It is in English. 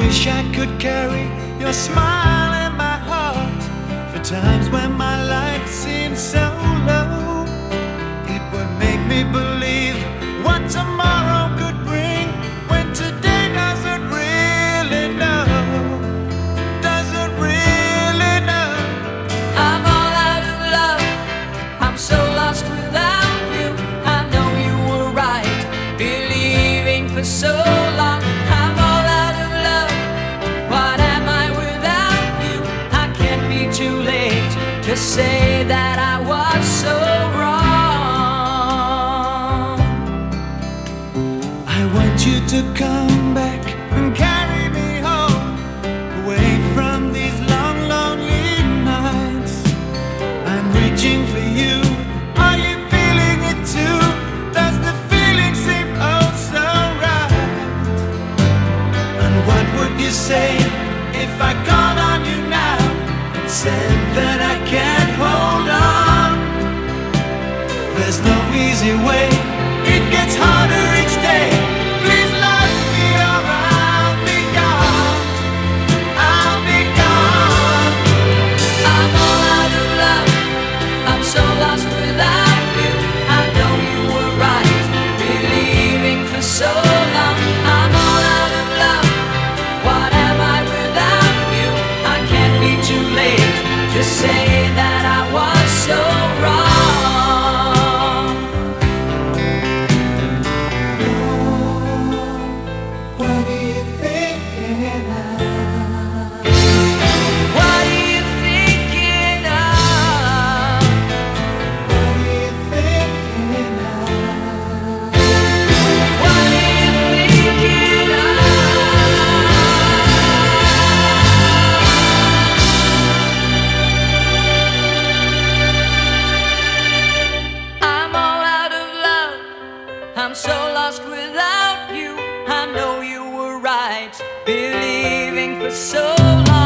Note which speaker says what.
Speaker 1: wish I could carry your smile in my heart for times when my life seems so low. It would make me believe what tomorrow could bring when today doesn't really know. Doesn't really know.
Speaker 2: I'm all out of love. I'm so lost without you. I know you were right, believing for so long. I'm all out of love. What am I without you? I can't be too late to say that I was so wrong.
Speaker 1: I want you to come back and carry me home, away from these long, lonely nights. I'm reaching for you. Are you feeling it too? Does the feeling seem oh so right? And what would you say if I called on you now and said that I can't hold on? There's no easy way. It gets harder each day. Please love me or I'll be gone. I'll be gone.
Speaker 2: I'm all out of love. I'm so lost without you. I know you were right, believing for so long. I'm all out of love. What am I without you? I can't be too late to say that I was so wrong.
Speaker 1: What are you thinking of?
Speaker 2: What are you thinking of?
Speaker 1: What are you thinking of?
Speaker 2: What are you thinking of? I'm all out of love. I'm so lost without you. I know you were right, believing for so long.